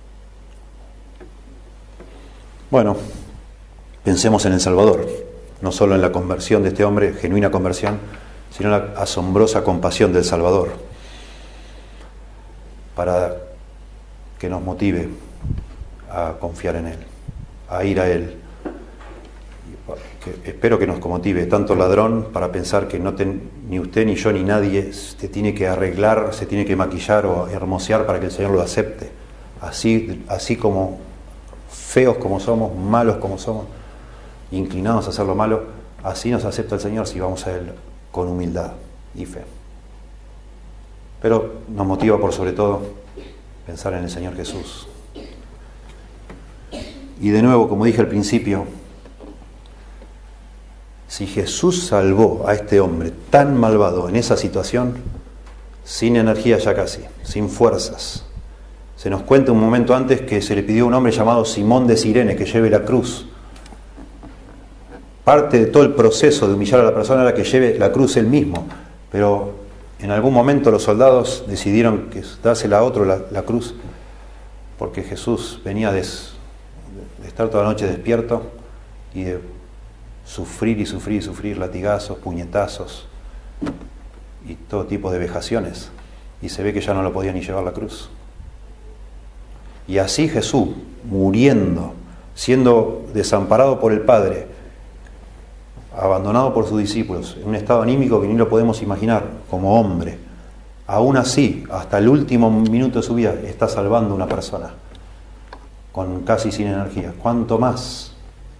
Bueno, pensemos en el Salvador, no solo en la conversión de este hombre, genuina conversión, sino en la asombrosa compasión del Salvador, para que nos motive a confiar en Él, a ir a Él. Que espero que nos motive tanto el ladrón para pensar que no ten, ni usted ni yo ni nadie se tiene que arreglar, se tiene que maquillar o hermosear para que el Señor lo acepte. Así, así como feos como somos, malos como somos, inclinados a hacer lo malo, así nos acepta el Señor si vamos a Él con humildad y fe. Pero nos motiva por sobre todo pensar en el Señor Jesús. Y de nuevo, como dije al principio, si Jesús salvó a este hombre tan malvado en esa situación, sin energía ya casi, sin fuerzas, se nos cuenta un momento antes que se le pidió a un hombre llamado Simón de Cirene que lleve la cruz. Parte de todo el proceso de humillar a la persona era que lleve la cruz él mismo, pero en algún momento los soldados decidieron que dársela a otro la, la cruz, porque Jesús venía de, de estar toda la noche despierto y de sufrir y sufrir y sufrir latigazos, puñetazos y todo tipo de vejaciones, y se ve que ya no lo podía ni llevar la cruz. Y así Jesús, muriendo, siendo desamparado por el Padre, abandonado por sus discípulos, en un estado anímico que ni lo podemos imaginar, como hombre, aún así, hasta el último minuto de su vida, está salvando a una persona, con casi sin energía. ¿Cuánto más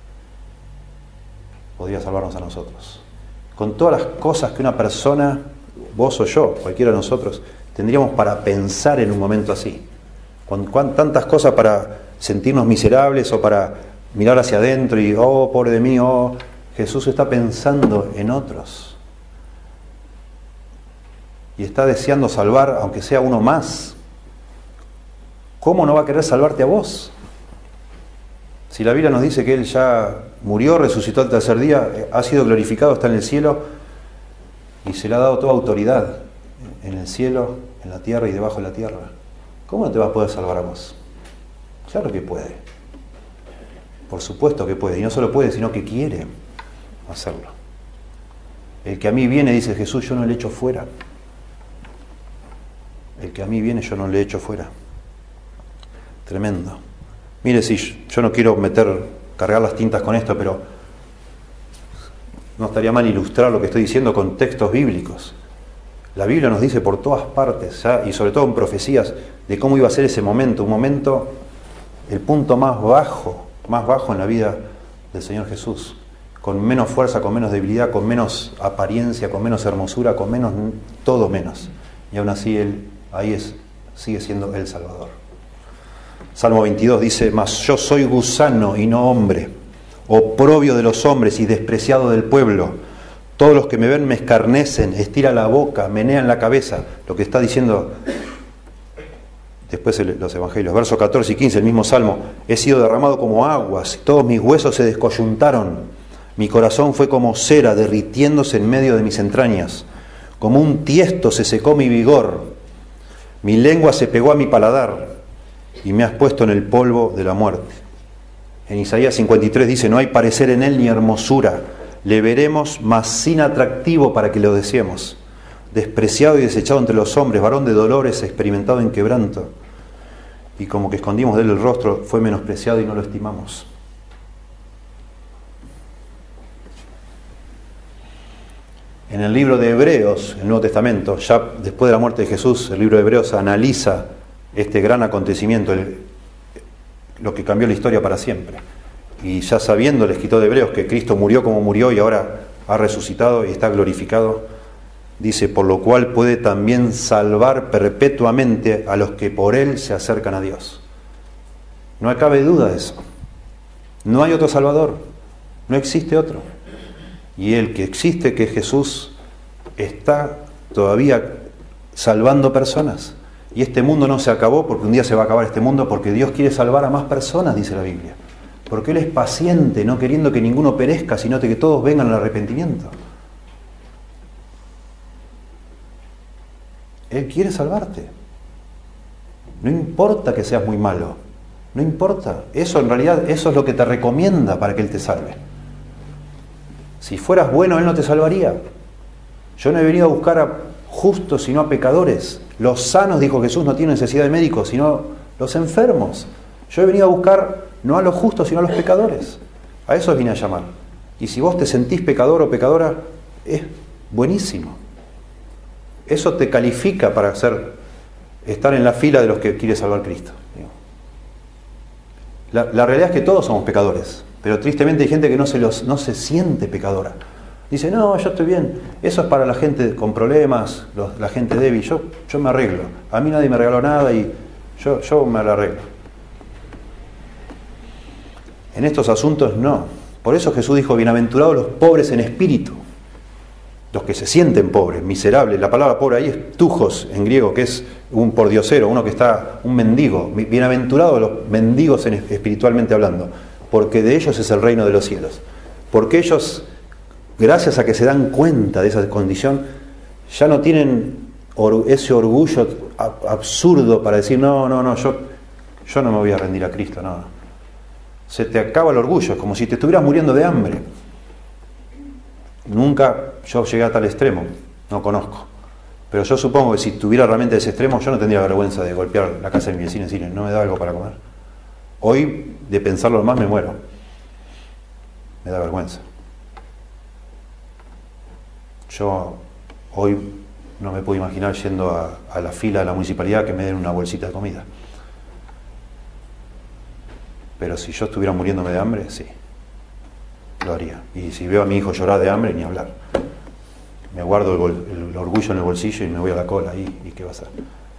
podría salvarnos a nosotros? Con todas las cosas que una persona, vos o yo, cualquiera de nosotros, tendríamos para pensar en un momento así. Con, con tantas cosas para sentirnos miserables o para mirar hacia adentro y, oh, pobre de mí, oh, Jesús está pensando en otros. Y está deseando salvar, aunque sea uno más. ¿Cómo no va a querer salvarte a vos? Si la Biblia nos dice que Él ya murió, resucitó al tercer día, ha sido glorificado, está en el cielo y se le ha dado toda autoridad en el cielo, en la tierra y debajo de la tierra. ¿Cómo no te va a poder salvar a vos? Claro que puede. Por supuesto que puede. Y no solo puede, sino que quiere hacerlo. El que a mí viene, dice Jesús, yo no le echo fuera. El que a mí viene, yo no le echo fuera. Tremendo. Mire, si yo no quiero meter, cargar las tintas con esto, pero no estaría mal ilustrar lo que estoy diciendo con textos bíblicos. La Biblia nos dice por todas partes, ¿ya? Y sobre todo en profecías, de cómo iba a ser ese momento, un momento, el punto más bajo, más bajo en la vida del Señor Jesús, con menos fuerza, con menos debilidad, con menos apariencia, con menos hermosura, con menos, todo menos. Y aún así Él, ahí es, sigue siendo el Salvador. Salmo veintidós dice, mas yo soy gusano y no hombre, oprobio de los hombres y despreciado del pueblo. Todos los que me ven me escarnecen, estiran la boca, menean la cabeza. Lo que está diciendo después los evangelios. Versos catorce y quince, el mismo Salmo. He sido derramado como aguas, todos mis huesos se descoyuntaron. Mi corazón fue como cera derritiéndose en medio de mis entrañas. Como un tiesto se secó mi vigor. Mi lengua se pegó a mi paladar y me has puesto en el polvo de la muerte. En Isaías cincuenta y tres dice, no hay parecer en él ni hermosura. Le veremos, mas sin atractivo para que lo deseemos. Despreciado y desechado entre los hombres, varón de dolores, experimentado en quebranto. Y como que escondimos de él el rostro, fue menospreciado y no lo estimamos. En el libro de Hebreos, el Nuevo Testamento, ya después de la muerte de Jesús, el libro de Hebreos analiza este gran acontecimiento, el, lo que cambió la historia para siempre. Y ya sabiendo el escritor de Hebreos que Cristo murió como murió y ahora ha resucitado y está glorificado, dice, por lo cual puede también salvar perpetuamente a los que por Él se acercan a Dios. No cabe duda de eso. No hay otro Salvador, no existe otro. Y el que existe, que es Jesús, está todavía salvando personas. Y este mundo no se acabó porque un día se va a acabar este mundo, porque Dios quiere salvar a más personas, dice la Biblia. Porque Él es paciente, no queriendo que ninguno perezca, sino que todos vengan al arrepentimiento. Él quiere salvarte. No importa que seas muy malo, no importa. Eso en realidad, eso es lo que te recomienda para que Él te salve. Si fueras bueno, Él no te salvaría. Yo no he venido a buscar a justos, sino a pecadores. Los sanos, dijo Jesús, no tienen necesidad de médicos, sino los enfermos. Yo he venido a buscar no a los justos, sino a los pecadores. A esos vine a llamar. Y si vos te sentís pecador o pecadora, es buenísimo. Eso te califica para ser, estar en la fila de los que quiere salvar Cristo. La, la realidad es que todos somos pecadores, pero tristemente hay gente que no se, los, no se siente pecadora. Dice, no, yo estoy bien. Eso es para la gente con problemas, los, la gente débil. Yo, yo me arreglo. A mí nadie me regaló nada y yo, yo me lo arreglo. En estos asuntos no. Por eso Jesús dijo, bienaventurados los pobres en espíritu. Los que se sienten pobres, miserables. La palabra pobre ahí es tujos en griego, que es un pordiosero, uno que está, un mendigo. Bienaventurados los mendigos en, espiritualmente hablando, porque de ellos es el reino de los cielos. Porque ellos, gracias a que se dan cuenta de esa condición, ya no tienen or, ese orgullo absurdo para decir, no, no, no, yo, yo no me voy a rendir a Cristo, no. Se te acaba el orgullo, es como si te estuvieras muriendo de hambre. Nunca yo llegué a tal extremo, no conozco. Pero yo supongo que si tuviera realmente ese extremo, yo no tendría vergüenza de golpear la casa de mi vecino y decirle, no me da algo para comer. Hoy, de pensarlo más, me muero. Me da vergüenza. Yo hoy no me puedo imaginar yendo a, a la fila de la municipalidad que me den una bolsita de comida. Pero si yo estuviera muriéndome de hambre, sí, lo haría. Y si veo a mi hijo llorar de hambre, ni hablar. Me guardo el, bol, el orgullo en el bolsillo y me voy a la cola. ¿Y, y qué va a hacer?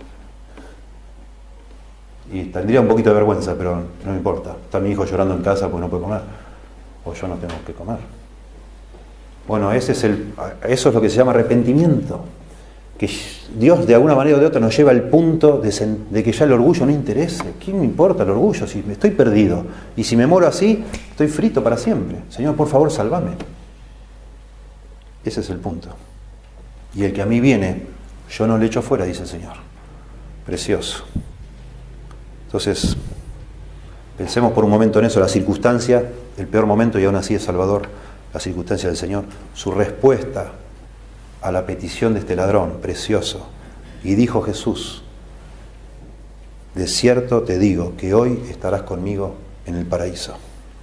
Y tendría un poquito de vergüenza, pero no me importa. Está mi hijo llorando en casa porque no puede comer. O yo no tengo que comer. Bueno, ese es el, eso es lo que se llama arrepentimiento. Que Dios de alguna manera o de otra nos lleva al punto de, sen, de que ya el orgullo no interese. ¿Quién me importa el orgullo? Si estoy perdido. Y si me muero así, estoy frito para siempre. Señor, por favor, sálvame. Ese es el punto. Y el que a mí viene, yo no le echo fuera, dice el Señor. Precioso. Entonces, pensemos por un momento en eso, la circunstancia, el peor momento y aún así es Salvador, la circunstancia del Señor, su respuesta a la petición de este ladrón, precioso. Y dijo Jesús, de cierto te digo que hoy estarás conmigo en el paraíso.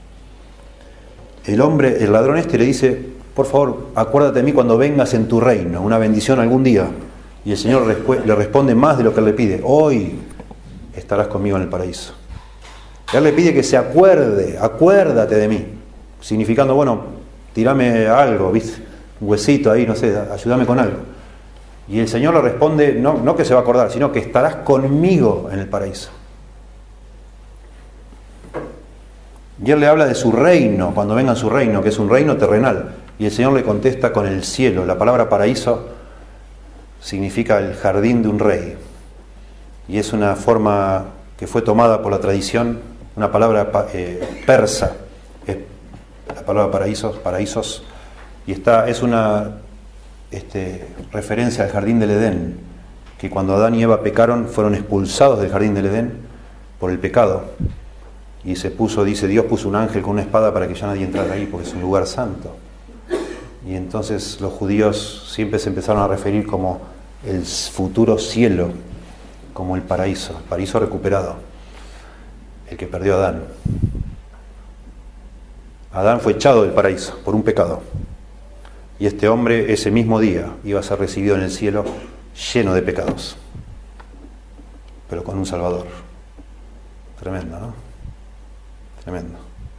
El hombre, el ladrón este le dice, por favor, acuérdate de mí cuando vengas en tu reino, una bendición algún día. Y el Señor le responde más de lo que él le pide, hoy estarás conmigo en el paraíso. Él le pide que se acuerde, acuérdate de mí, significando, bueno, tirame algo, ¿viste? Un huesito ahí, no sé, ayúdame con algo. Y el Señor le responde, no, no que se va a acordar, sino que estarás conmigo en el paraíso. Y él le habla de su reino, cuando venga en su reino, que es un reino terrenal. Y el Señor le contesta con el cielo. La palabra paraíso significa el jardín de un rey. Y es una forma que fue tomada por la tradición, una palabra eh, persa, es la palabra paraísos, paraísos, y está, es una este, referencia al jardín del Edén, que cuando Adán y Eva pecaron fueron expulsados del jardín del Edén por el pecado, y se puso, dice, Dios puso un ángel con una espada para que ya nadie entrara ahí, porque es un lugar santo. Y entonces los judíos siempre se empezaron a referir como el futuro cielo, como el paraíso, el paraíso recuperado, el que perdió a Adán. Adán fue echado del paraíso por un pecado. Y este hombre ese mismo día iba a ser recibido en el cielo lleno de pecados, pero con un Salvador. Tremendo, ¿no? Tremendo.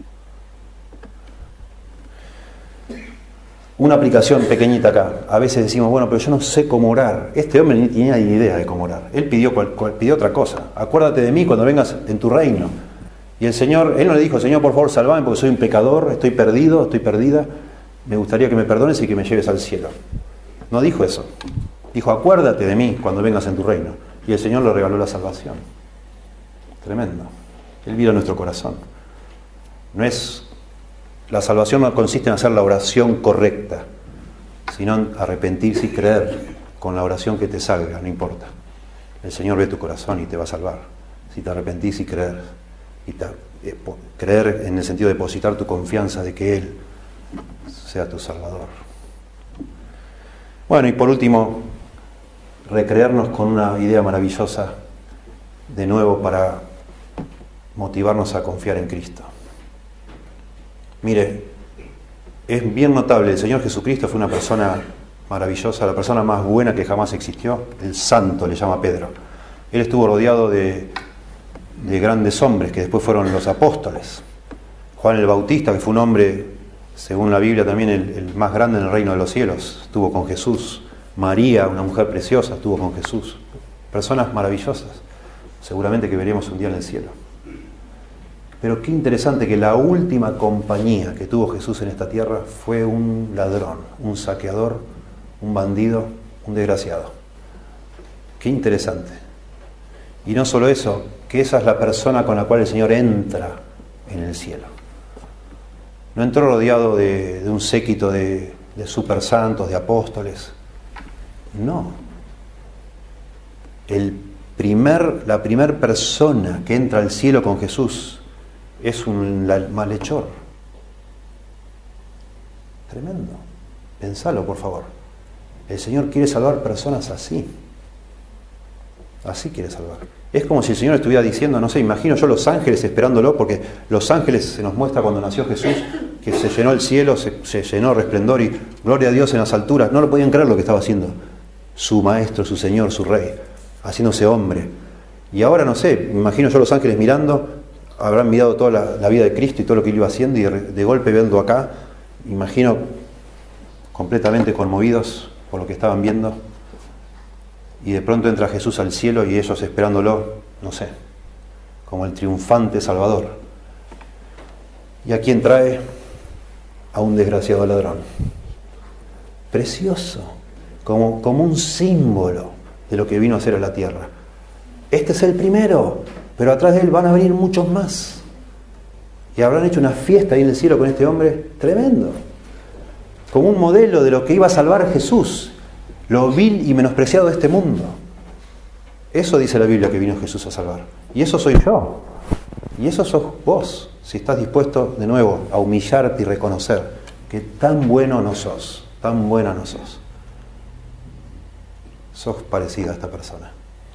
Una aplicación pequeñita acá. A veces decimos, bueno, pero yo no sé cómo orar. Este hombre ni tenía ni idea de cómo orar. Él pidió, cual, cual, pidió otra cosa. Acuérdate de mí cuando vengas en tu reino. Y el Señor, él no le dijo, Señor, por favor, salvame porque soy un pecador, estoy perdido, estoy perdida. Me gustaría que me perdones y que me lleves al cielo. No dijo eso. Dijo, acuérdate de mí cuando vengas en tu reino. Y el Señor le regaló la salvación. Tremendo. Él vio nuestro corazón. No es, la salvación no consiste en hacer la oración correcta, sino en arrepentirse y creer con la oración que te salga, no importa. El Señor ve tu corazón y te va a salvar. Si te arrepentís y creer, y te, eh, creer en el sentido de depositar tu confianza de que Él sea tu Salvador. Bueno, y por último, recrearnos con una idea maravillosa, de nuevo para motivarnos a confiar en Cristo. Mire, es bien notable, el Señor Jesucristo fue una persona maravillosa, la persona más buena que jamás existió, el santo le llama Pedro. Él estuvo rodeado de, de grandes hombres que después fueron los apóstoles. Juan el Bautista, que fue un hombre, según la Biblia, también el, el más grande en el reino de los cielos, estuvo con Jesús. María, una mujer preciosa, estuvo con Jesús. Personas maravillosas, seguramente que veremos un día en el cielo. Pero qué interesante que la última compañía que tuvo Jesús en esta tierra fue un ladrón, un saqueador, un bandido, un desgraciado. Qué interesante. Y no solo eso, que esa es la persona con la cual el Señor entra en el cielo. No entró rodeado de, de un séquito de, de supersantos, de apóstoles. No. El primer, la primera persona que entra al cielo con Jesús es un malhechor. Tremendo. Pensalo, por favor. El Señor quiere salvar personas así. Así quiere salvar. Es como si el Señor estuviera diciendo, no sé, imagino yo los ángeles esperándolo, porque los ángeles se nos muestra cuando nació Jesús, que se llenó el cielo, se, se llenó resplandor y gloria a Dios en las alturas. No lo podían creer lo que estaba haciendo su maestro, su Señor, su Rey, haciéndose hombre. Y ahora, no sé, imagino yo los ángeles mirando, habrán mirado toda la, la vida de Cristo y todo lo que él iba haciendo, y de, de golpe viendo acá, imagino completamente conmovidos por lo que estaban viendo, y de pronto entra Jesús al cielo y ellos esperándolo, no sé, como el triunfante Salvador. ¿Y a quién trae? A un desgraciado ladrón. Precioso, como, como un símbolo de lo que vino a hacer a la tierra. Este es el primero, pero atrás de él van a venir muchos más. Y habrán hecho una fiesta ahí en el cielo con este hombre tremendo, como un modelo de lo que iba a salvar a Jesús, lo vil y menospreciado de este mundo. Eso dice la Biblia que vino Jesús a salvar. Y eso soy yo. Y eso sos vos, si estás dispuesto de nuevo a humillarte y reconocer que tan bueno no sos, tan buena no sos. Sos parecida a esta persona.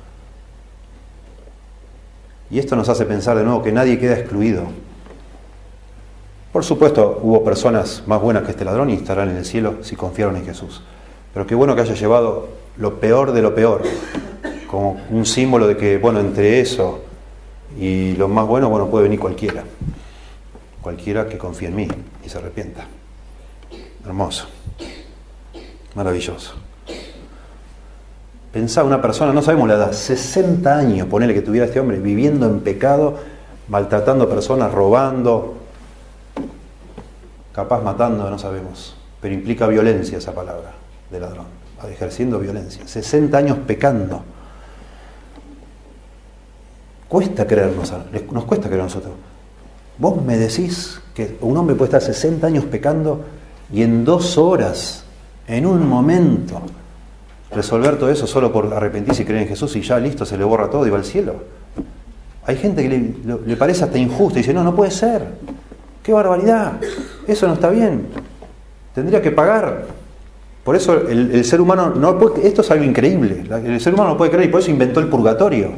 Y esto nos hace pensar de nuevo que nadie queda excluido. Por supuesto, hubo personas más buenas que este ladrón y estarán en el cielo si confiaron en Jesús. Pero qué bueno que haya llevado lo peor de lo peor, como un símbolo de que, bueno, entre eso y lo más bueno, bueno, puede venir cualquiera. Cualquiera que confíe en mí y se arrepienta. Hermoso. Maravilloso. Pensá, una persona, no sabemos la edad, sesenta años, ponele que tuviera este hombre, viviendo en pecado, maltratando a personas, robando, capaz matando, no sabemos, pero implica violencia esa palabra de ladrón, ejerciendo violencia, sesenta años pecando. Cuesta creernos, nos cuesta creer a nosotros. Vos me decís que un hombre puede estar sesenta años pecando y en dos horas, en un momento, resolver todo eso solo por arrepentirse y creer en Jesús y ya listo, se le borra todo y va al cielo. Hay gente que le, le parece hasta injusto y dice, no, no puede ser. ¡Qué barbaridad! Eso no está bien. Tendría que pagar. Por eso el, el ser humano no puede, esto es algo increíble. El ser humano no puede creer y por eso inventó el purgatorio.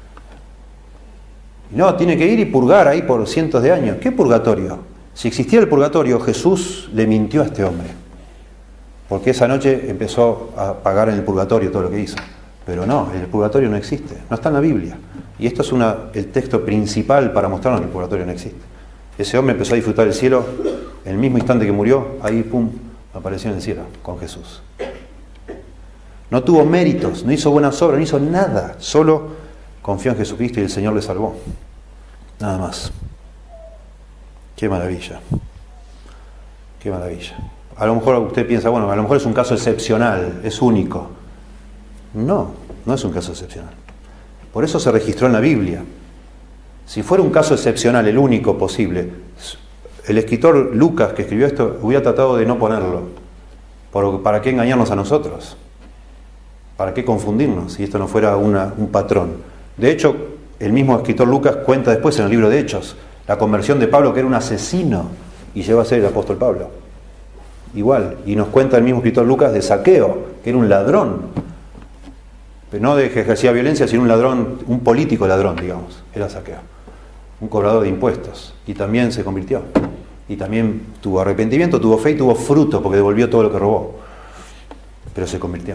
No, tiene que ir y purgar ahí por cientos de años. ¿Qué purgatorio? Si existiera el purgatorio, Jesús le mintió a este hombre. Porque esa noche empezó a pagar en el purgatorio todo lo que hizo. Pero no, el purgatorio no existe. No está en la Biblia. Y esto es una, el texto principal para mostrarnos que el purgatorio no existe. Ese hombre empezó a disfrutar del cielo. En el mismo instante que murió, ahí pum, apareció en el cielo con Jesús. No tuvo méritos, no hizo buenas obras, no hizo nada. Solo confió en Jesucristo y el Señor le salvó. Nada más. Qué maravilla. Qué maravilla. A lo mejor usted piensa, bueno, a lo mejor es un caso excepcional, es único. No, no es un caso excepcional. Por eso se registró en la Biblia. Si fuera un caso excepcional, el único posible, el escritor Lucas, que escribió esto, hubiera tratado de no ponerlo. ¿Para qué engañarnos a nosotros? ¿Para qué confundirnos si esto no fuera una, un patrón? De hecho, el mismo escritor Lucas cuenta después en el libro de Hechos la conversión de Pablo, que era un asesino, y llegó a ser el apóstol Pablo. Igual, y nos cuenta el mismo escritor Lucas de Zaqueo, que era un ladrón, pero no de que ejercía violencia, sino un ladrón, un político ladrón, digamos, era Zaqueo. un cobrador de impuestos, y también se convirtió. Y también tuvo arrepentimiento, tuvo fe y tuvo fruto, porque devolvió todo lo que robó. Pero se convirtió.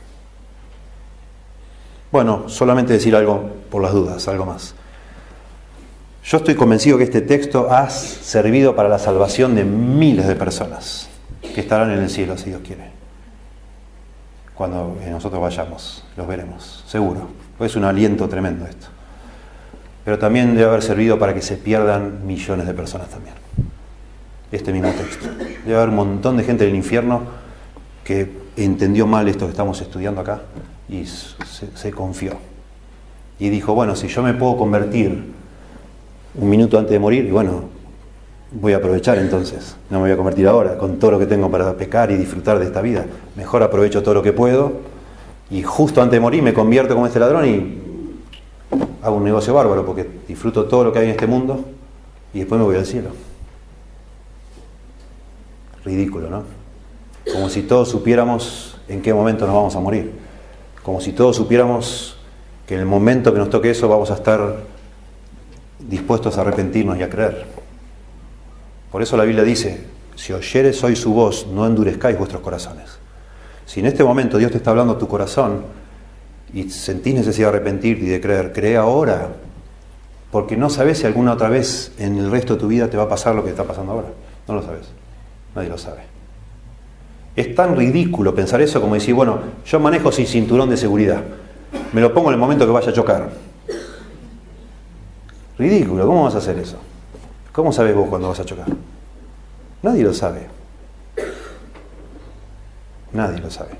Bueno, solamente decir algo por las dudas, algo más. Yo estoy convencido que este texto ha servido para la salvación de miles de personas que estarán en el cielo, si Dios quiere. Cuando nosotros vayamos, los veremos, seguro. Es un aliento tremendo esto. Pero también debe haber servido para que se pierdan millones de personas también. Este mismo texto. Debe haber un montón de gente en el infierno que entendió mal esto que estamos estudiando acá y se, se confió. Y dijo, bueno, si yo me puedo convertir un minuto antes de morir, y bueno, voy a aprovechar entonces, no me voy a convertir ahora, con todo lo que tengo para pecar y disfrutar de esta vida. Mejor aprovecho todo lo que puedo, y justo antes de morir me convierto como este ladrón y hago un negocio bárbaro, porque disfruto todo lo que hay en este mundo, y después me voy al cielo. Ridículo, ¿no? Como si todos supiéramos en qué momento nos vamos a morir. Como si todos supiéramos que en el momento que nos toque eso vamos a estar dispuestos a arrepentirnos y a creer. Por eso la Biblia dice, si oyeres hoy su voz, no endurezcáis vuestros corazones. Si en este momento Dios te está hablando a tu corazón y sentís necesidad de arrepentirte y de creer, cree ahora, porque no sabes si alguna otra vez en el resto de tu vida te va a pasar lo que está pasando ahora. No lo sabes, nadie lo sabe. Es tan ridículo pensar eso como decir, bueno, yo manejo sin cinturón de seguridad, me lo pongo en el momento que vaya a chocar. Ridículo, ¿cómo vas a hacer eso? ¿Cómo sabes vos cuándo vas a chocar? Nadie lo sabe. Nadie lo sabe.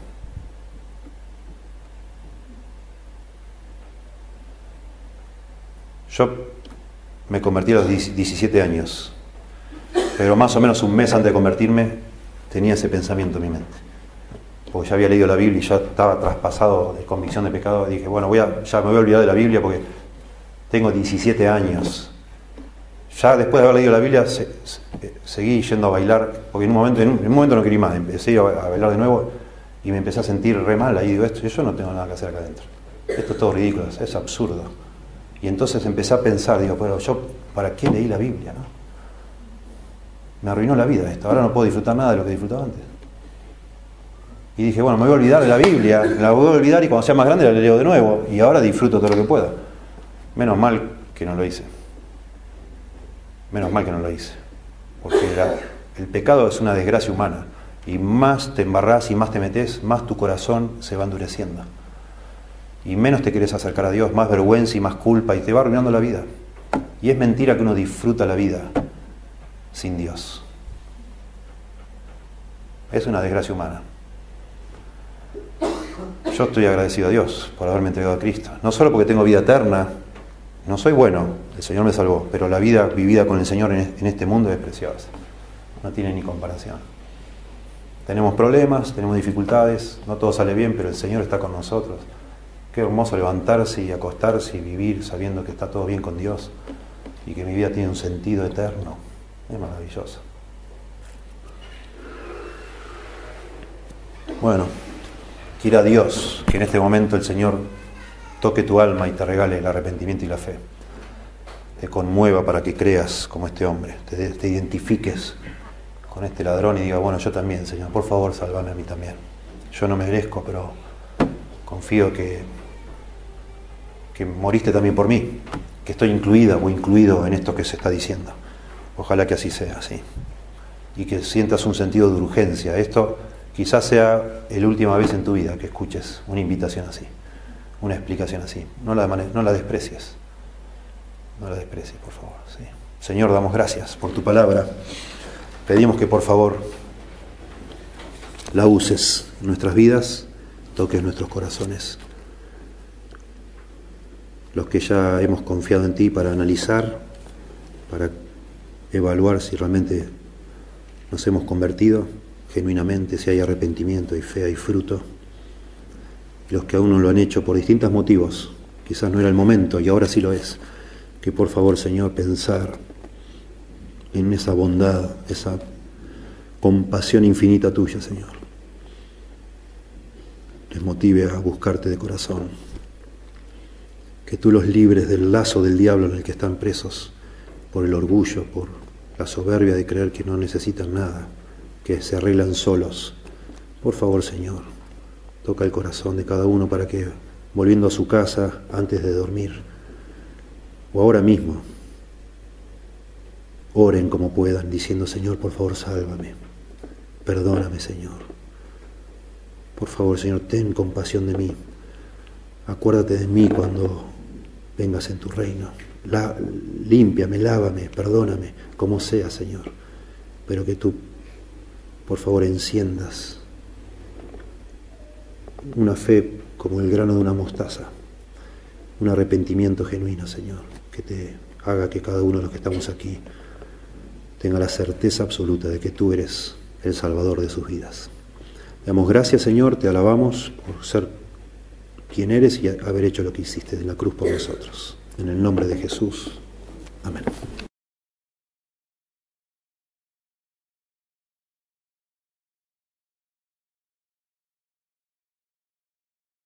Yo me convertí a los diecisiete años, pero más o menos un mes antes de convertirme tenía ese pensamiento en mi mente. Porque ya había leído la Biblia y ya estaba traspasado de convicción de pecado. Y dije, bueno, voy a, ya me voy a olvidar de la Biblia porque tengo diecisiete años. Ya después de haber leído la Biblia, se, se, seguí yendo a bailar, porque en un momento en un, en un momento no quería más, empecé a, a bailar de nuevo y me empecé a sentir re mal. Ahí digo, esto, yo no tengo nada que hacer acá adentro. Esto es todo ridículo, es absurdo. Y entonces empecé a pensar, digo, pero yo, ¿para qué leí la Biblia, no? Me arruinó la vida esto, ahora no puedo disfrutar nada de lo que disfrutaba antes. Y dije, bueno, me voy a olvidar de la Biblia, la voy a olvidar y cuando sea más grande la leo de nuevo, y ahora disfruto todo lo que pueda. Menos mal que no lo hice. Menos mal que no lo hice. Porque la, el pecado es una desgracia humana. Y más te embarrás y más te metés, más tu corazón se va endureciendo. Y menos te querés acercar a Dios, más vergüenza y más culpa, y te va arruinando la vida. Y es mentira que uno disfruta la vida sin Dios. Es una desgracia humana. Yo estoy agradecido a Dios por haberme entregado a Cristo. No solo porque tengo vida eterna, no soy bueno, el Señor me salvó, pero la vida vivida con el Señor en este mundo es preciosa. No tiene ni comparación. Tenemos problemas, tenemos dificultades, no todo sale bien, pero el Señor está con nosotros. Qué hermoso levantarse y acostarse y vivir sabiendo que está todo bien con Dios y que mi vida tiene un sentido eterno. Es maravilloso. Bueno, quiera Dios que en este momento el Señor toque tu alma y te regale el arrepentimiento y la fe. Te conmueva para que creas como este hombre, te, te identifiques con este ladrón y diga, bueno, yo también, Señor, por favor, sálvame a mí también. Yo no merezco, pero confío que, que moriste también por mí, que estoy incluida o incluido en esto que se está diciendo. Ojalá que así sea, sí. Y que sientas un sentido de urgencia. Esto quizás sea la última vez en tu vida que escuches una invitación así, una explicación así. No la, no la desprecies. No la desprecies, por favor. Sí. Señor, damos gracias por tu palabra. Pedimos que por favor la uses en nuestras vidas, toques nuestros corazones. Los que ya hemos confiado en ti para analizar, para evaluar si realmente nos hemos convertido genuinamente, si hay arrepentimiento y fe, hay fruto. Y los que aún no lo han hecho por distintos motivos, quizás no era el momento y ahora sí lo es, que por favor, Señor, pensar en esa bondad, esa compasión infinita tuya, Señor, les motive a buscarte de corazón, que tú los libres del lazo del diablo en el que están presos por el orgullo, por la soberbia de creer que no necesitan nada, que se arreglan solos. Por favor, Señor, toca el corazón de cada uno para que, volviendo a su casa antes de dormir, o ahora mismo, oren como puedan, diciendo: Señor, por favor, sálvame. Perdóname, Señor. Por favor, Señor, ten compasión de mí. Acuérdate de mí cuando vengas en tu reino. La, límpiame, lávame, perdóname, como sea, Señor. Pero que tú, por favor, enciendas una fe como el grano de una mostaza, un arrepentimiento genuino, Señor, que te haga que cada uno de los que estamos aquí tenga la certeza absoluta de que tú eres el Salvador de sus vidas. Te damos gracias, Señor, te alabamos por ser quien eres y haber hecho lo que hiciste en la cruz por nosotros. En el nombre de Jesús.